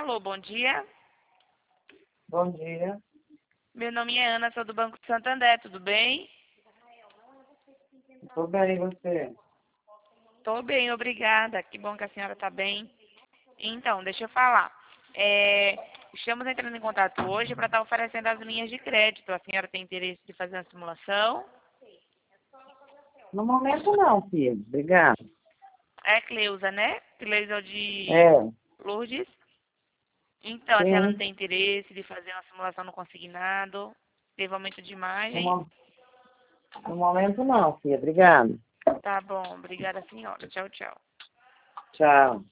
Alô, bom dia. Bom dia. Meu nome é Ana, sou do Banco de Santander, tudo bem? Tudo bem, e você? Tô bem, obrigada. Que bom que a senhora tá bem. Então, deixa eu falar. Estamos entrando em contato hoje para estar oferecendo as linhas de crédito. A senhora tem interesse de fazer uma simulação? No momento não, filho. Obrigado. É Cleusa, né? Cleusa de É, Lourdes. Então, a senhora não sim. tem interesse de fazer uma simulação no consignado? Teve aumento de No, imagem? mo- no momento não, filho. Obrigado. Tá bom, obrigada, senhora. Tchau, tchau. Tchau.